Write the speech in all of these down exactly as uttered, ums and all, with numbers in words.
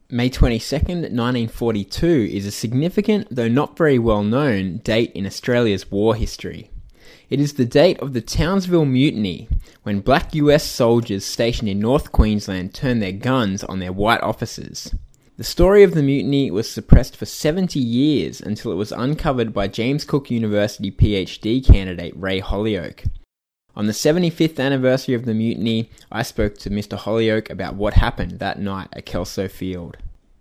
May twenty-second, nineteen forty-two is a significant, though not very well known, date in Australia's war history. It is the date of the Townsville Mutiny, when black U S soldiers stationed in North Queensland turned their guns on their white officers. The story of the mutiny was suppressed for seventy years until it was uncovered by James Cook University PhD candidate Ray Holyoake. On the seventy-fifth anniversary of the mutiny, I spoke to Mister Holyoake about what happened that night at Kelso Field.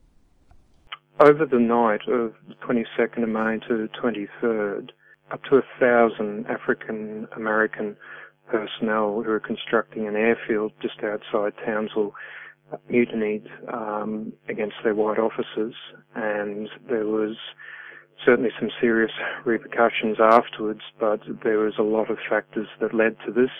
Over the night of the twenty-second of May to the twenty-third, up to a thousand African American personnel who were constructing an airfield just outside Townsville mutinied um, against their white officers, and there was certainly some serious repercussions afterwards, but there was a lot of factors that led to this,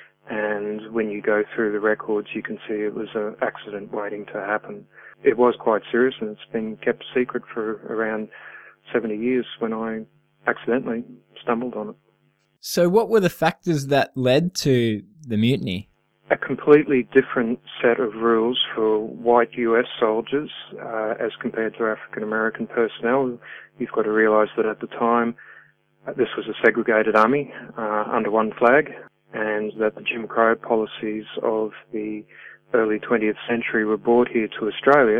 and when you go through the records you can see it was an accident waiting to happen. It was quite serious, and it's been kept secret for around seventy years when I accidentally stumbled on it. So what were the factors that led to the mutiny? A completely different set of rules for white U S soldiers uh, as compared to African American personnel. You've got to realise that at the time uh, this was a segregated army uh, under one flag, and that the Jim Crow policies of the early twentieth century were brought here to Australia.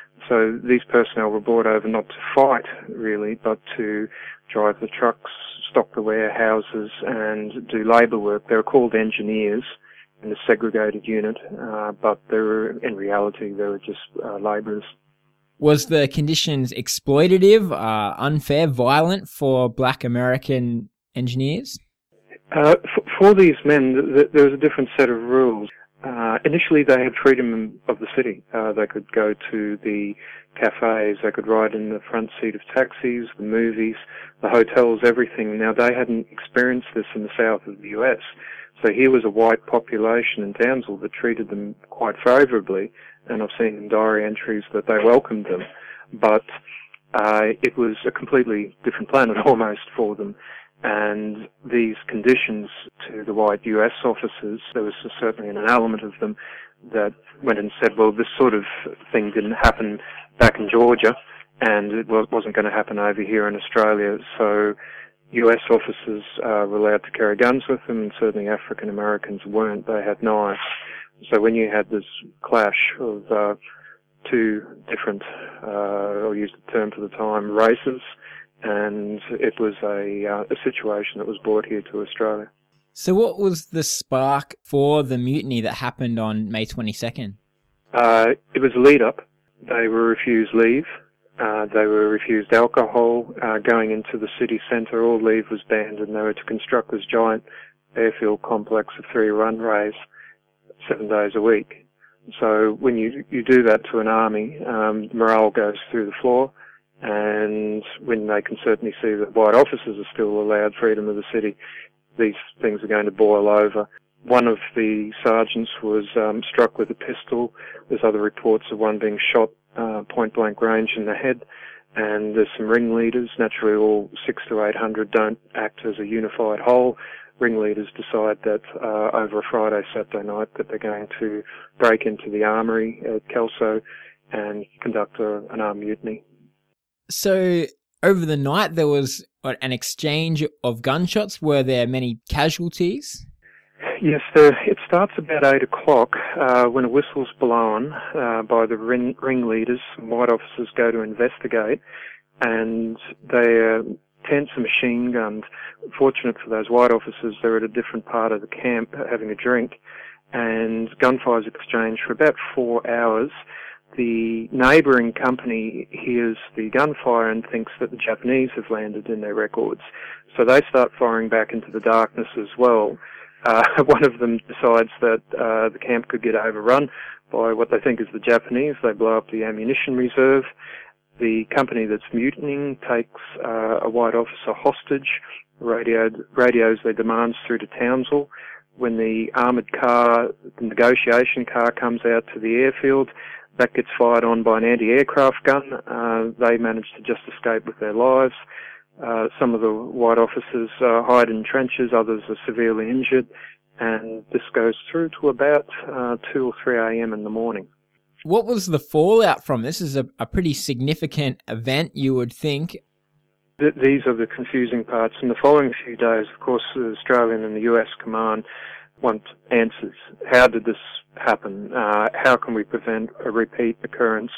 So these personnel were brought over not to fight, really, but to drive the trucks, stock the warehouses, and do labour work. They were called engineers in the segregated unit, uh, but they were, in reality, they were just uh, labourers. Was the conditions exploitative, uh, unfair, violent for black American engineers? Uh, for, for these men, th- th- there was a different set of rules. Uh, initially, they had freedom of the city. Uh, they could go to the cafes, they could ride in the front seat of taxis, the movies, the hotels, everything. Now, they hadn't experienced this in the south of the U S, so here was a white population in Townsville that treated them quite favourably, and I've seen in diary entries that they welcomed them. But uh, it was a completely different planet almost for them. And these conditions to the white U S officers, there was certainly an element of them that went and said, well, this sort of thing didn't happen back in Georgia, and it wasn't going to happen over here in Australia. So U S officers uh, were allowed to carry guns with them, and certainly African Americans weren't. They had knives. So when you had this clash of uh, two different, uh, I'll use the term for the time, races, and it was a, uh, a situation that was brought here to Australia. So what was the spark for the mutiny that happened on May twenty-second? Uh, it was a lead-up. They were refused leave. Uh, they were refused alcohol. Uh, going into the city centre, all leave was banned, and they were to construct this giant airfield complex of three runways seven days a week. So when you you do that to an army, um, morale goes through the floor, and when they can certainly see that white officers are still allowed freedom of the city, these things are going to boil over. One of the sergeants was um, struck with a pistol. There's other reports of one being shot uh, point-blank range in the head, and there's some ringleaders. Naturally, all six to eight hundred don't act as a unified whole. Ringleaders decide that uh, over a Friday, Saturday night, that they're going to break into the armoury at Kelso and conduct a, an armed mutiny. So over the night there was an exchange of gunshots. Were there many casualties? Yes, the, it starts about eight o'clock uh, when a whistle's blown uh, by the ring, ringleaders. Some white officers go to investigate, and their tents are machine gunned. Fortunate for those white officers, they're at a different part of the camp having a drink, and gunfire's exchanged for about four hours. The neighbouring company hears the gunfire and thinks that the Japanese have landed in their records, so they start firing back into the darkness as well. Uh, one of them decides that uh, the camp could get overrun by what they think is the Japanese. They blow up the ammunition reserve. The company that's mutinying takes uh, a white officer hostage, radioed, radios their demands through to Townsville. When the armoured car, the negotiation car, comes out to the airfield, that gets fired on by an anti-aircraft gun. Uh, they manage to just escape with their lives. Uh, some of the white officers uh, hide in trenches, others are severely injured, and this goes through to about uh, two or three a.m. in the morning. What was the fallout from this? This is a, a pretty significant event, you would think. Th- These are the confusing parts. In the following few days, of course, the Australian and the U S command want answers. How did this happen? Uh, how can we prevent a repeat occurrence?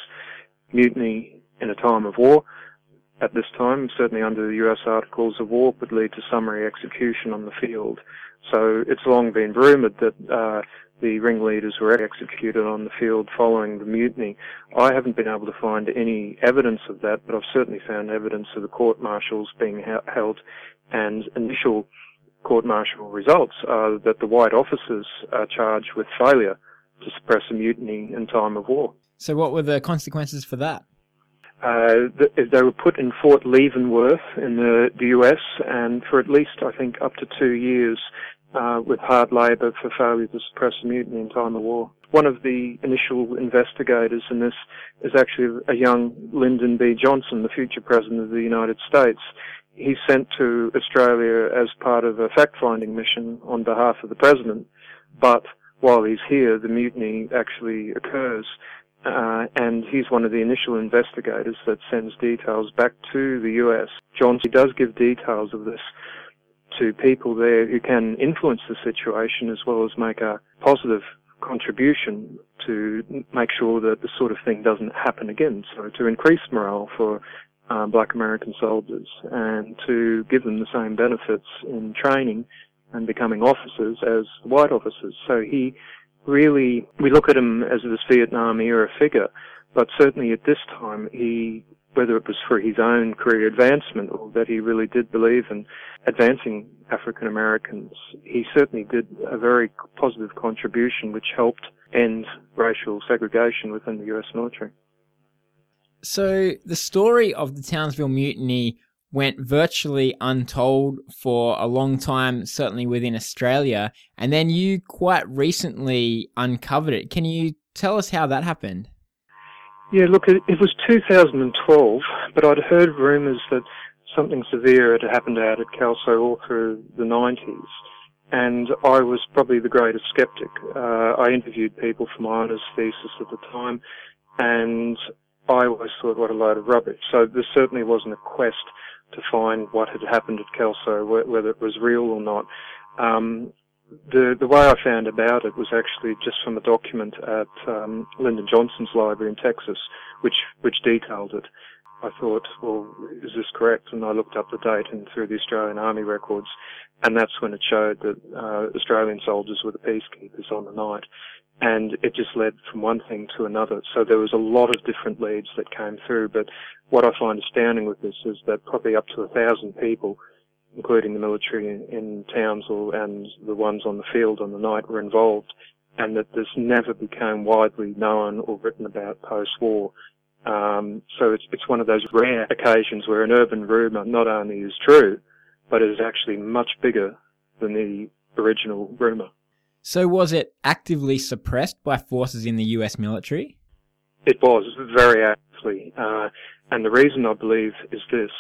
Mutiny in a time of war at this time, certainly under the U S Articles of War, would lead to summary execution on the field. So it's long been rumoured that uh, the ringleaders were executed on the field following the mutiny. I haven't been able to find any evidence of that, but I've certainly found evidence of the court-martials being held, and initial court-martial results are that the white officers are charged with failure to suppress a mutiny in time of war. So what were the consequences for that? Uh, they were put in Fort Leavenworth in the, the U S, and for at least, I think, up to two years uh, with hard labour for failure to suppress a mutiny in time of war. One of the initial investigators in this is actually a young Lyndon B. Johnson, the future President of the United States. He's sent to Australia as part of a fact-finding mission on behalf of the President, but while he's here, the mutiny actually occurs. Uh, and he's one of the initial investigators that sends details back to the U S. Johnson does give details of this to people there who can influence the situation as well as make a positive contribution to make sure that this sort of thing doesn't happen again. So to increase morale for uh, black American soldiers and to give them the same benefits in training and becoming officers as white officers. So he really, we look at him as this Vietnam era figure, but certainly at this time, he, whether it was for his own career advancement or that he really did believe in advancing African Americans, he certainly did a very positive contribution which helped end racial segregation within the U S military. So the story of the Townsville Mutiny went virtually untold for a long time, certainly within Australia, and then you quite recently uncovered it. Can you tell us how that happened? Yeah, look, it, it was two thousand twelve, but I'd heard rumours that something severe had happened out at Kelso all through the nineties, and I was probably the greatest sceptic. Uh, I interviewed people for my honours thesis at the time, and I always thought, what a load of rubbish. So there certainly wasn't a quest to find what had happened at Kelso, whether it was real or not. Um, the the way I found about it was actually just from a document at um, Lyndon Johnson's library in Texas, which which detailed it. I thought, well, is this correct? And I looked up the date and through the Australian Army records, and that's when it showed that uh, Australian soldiers were the peacekeepers on the night. And it just led from one thing to another. So there was a lot of different leads that came through. But what I find astounding with this is that probably up to a thousand people, including the military in, in Townsville and the ones on the field on the night, were involved, and that this never became widely known or written about post-war. Um, so it's, it's one of those rare occasions where an urban rumour not only is true, but is actually much bigger than the original rumour. So was it actively suppressed by forces in the U S military? It was, very actively. Uh, and the reason, I believe, is this.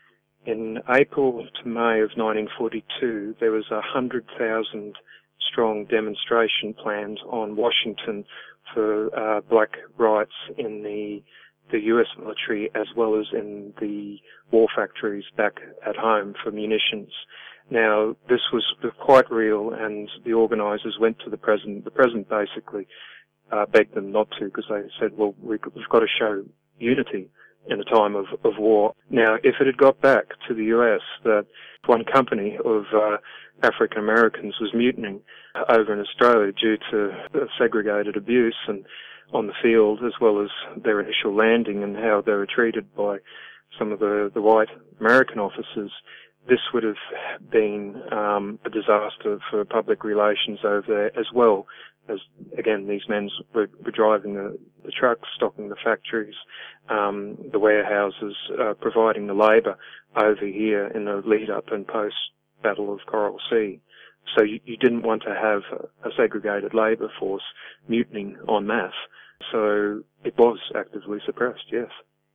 In April to May of nineteen forty-two, there was a one hundred thousand strong demonstration planned on Washington for uh, black rights in the the U S military as well as in the war factories back at home for munitions. Now, this was quite real, and the organisers went to the President. The President basically uh, begged them not to, because they said, well, we've got to show unity in a time of, of war. Now, if it had got back to the U S that one company of uh, African Americans was mutinying over in Australia due to segregated abuse and on the field, as well as their initial landing and how they were treated by some of the, the white American officers, this would have been um, a disaster for public relations over there, as well as, again, these men were, were driving the, the trucks, stocking the factories, um, the warehouses, uh, providing the labour over here in the lead-up and post-Battle of Coral Sea. So you, you didn't want to have a, a segregated labour force mutinying en masse. So it was actively suppressed, yes.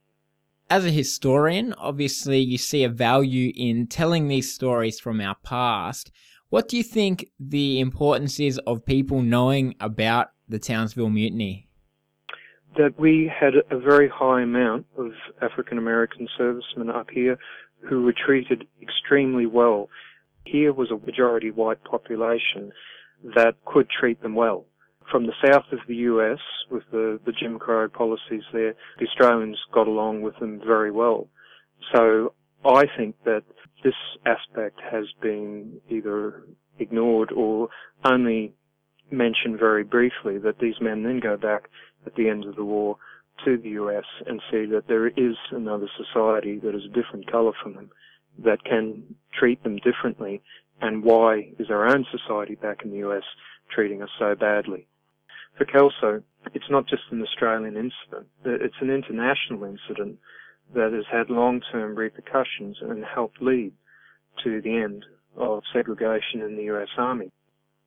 As a historian, obviously you see a value in telling these stories from our past. What do you think the importance is of people knowing about the Townsville Mutiny? that we had a very high amount of African American servicemen up here who were treated extremely well. Here was a majority white population that could treat them well. From the south of the U S, with the, the Jim Crow policies there, the Australians got along with them very well. So I think that this aspect has been either ignored or only mentioned very briefly, that these men then go back at the end of the war to the U S and see that there is another society that is a different colour from them, that can treat them differently, and why is our own society back in the U S treating us so badly. For Kelso, it's not just an Australian incident, it's an international incident that has had long-term repercussions and helped lead to the end of segregation in the U S Army.